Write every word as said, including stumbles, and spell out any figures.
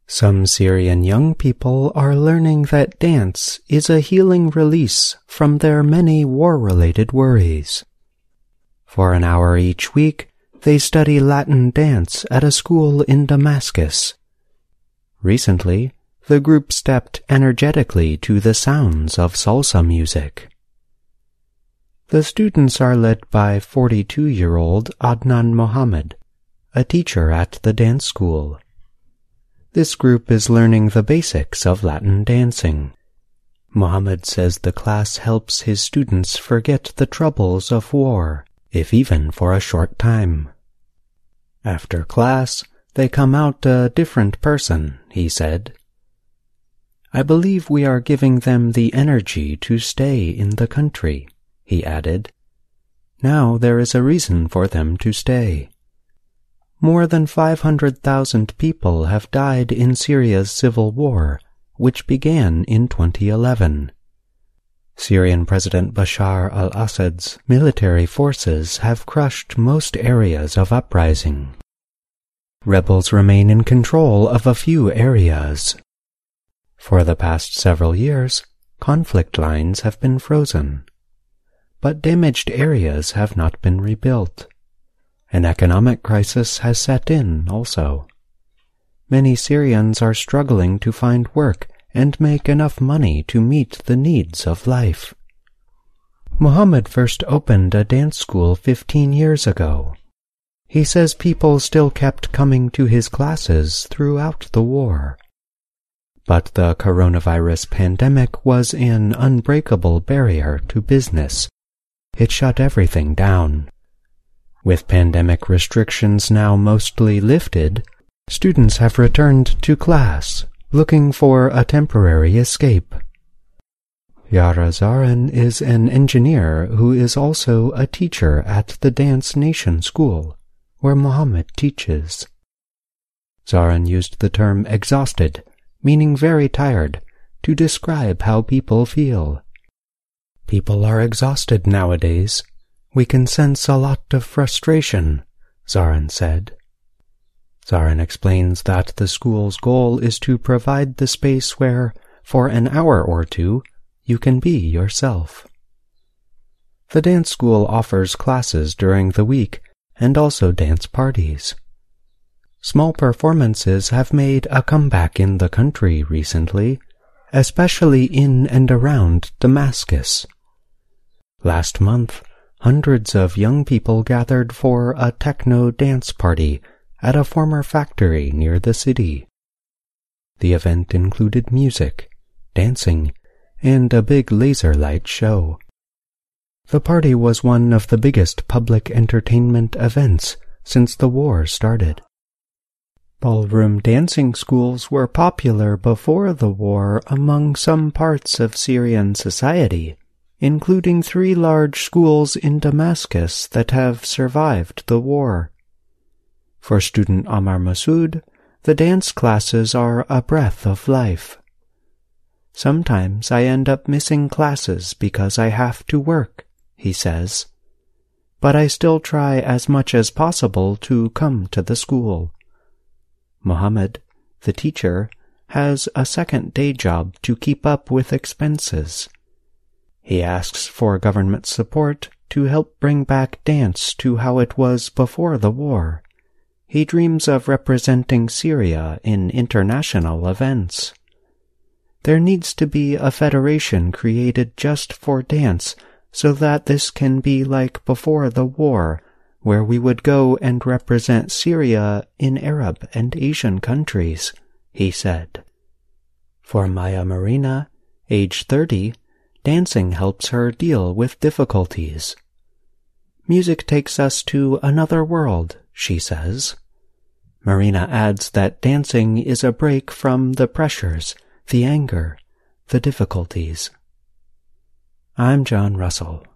Some Syrian young people are learning that dance is a healing release from their many war-related worries. For an hour each week, they study Latin dance at a school in Damascus. Recently, the group stepped energetically to the sounds of salsa music. The students are led by forty-two-year-old Adnan Mohammed, a teacher at the dance school. This group is learning the basics of Latin dancing. Mohammed says the class helps his students forget the troubles of war, if even for a short time. After class, they come out a different person, he said. I believe we are giving them the energy to stay in the country, he added. Now there is a reason for them to stay. More than five hundred thousand people have died in Syria's civil war, which began in twenty eleven. Syrian President Bashar al-Assad's military forces have crushed most areas of uprising. Rebels remain in control of a few areas. For the past several years, conflict lines have been frozen, but damaged areas have not been rebuilt. An economic crisis has set in also. Many Syrians are struggling to find work and make enough money to meet the needs of life. Mohammed first opened a dance school fifteen years ago. He says people still kept coming to his classes throughout the war. But the coronavirus pandemic was an unbreakable barrier to business. It shut everything down. With pandemic restrictions now mostly lifted, students have returned to class, looking for a temporary escape. Yara Zaran is an engineer who is also a teacher at the Dance Nation School, where Mohammed teaches. Zaran used the term exhausted, meaning very tired, to describe how people feel. People are exhausted nowadays. We can sense a lot of frustration, Zaran said. Zaran explains that the school's goal is to provide the space where, for an hour or two, you can be yourself. The dance school offers classes during the week and also dance parties. Small performances have made a comeback in the country recently, especially in and around Damascus. Last month, hundreds of young people gathered for a techno dance party at a former factory near the city. The event included music, dancing, and a big laser light show. The party was one of the biggest public entertainment events since the war started. Ballroom dancing schools were popular before the war among some parts of Syrian society, including three large schools in Damascus that have survived the war. For student Amar Masood, the dance classes are a breath of life. Sometimes I end up missing classes because I have to work, he says. But I still try as much as possible to come to the school. Mohammed, the teacher, has a second day job to keep up with expenses. He asks for government support to help bring back dance to how it was before the war. He dreams of representing Syria in international events. There needs to be a federation created just for dance so that this can be like before the war, where we would go and represent Syria in Arab and Asian countries, he said. For Maya Marina, age thirty, dancing helps her deal with difficulties. Music takes us to another world, she says. Marina adds that dancing is a break from the pressures, the anger, the difficulties. I'm John Russell.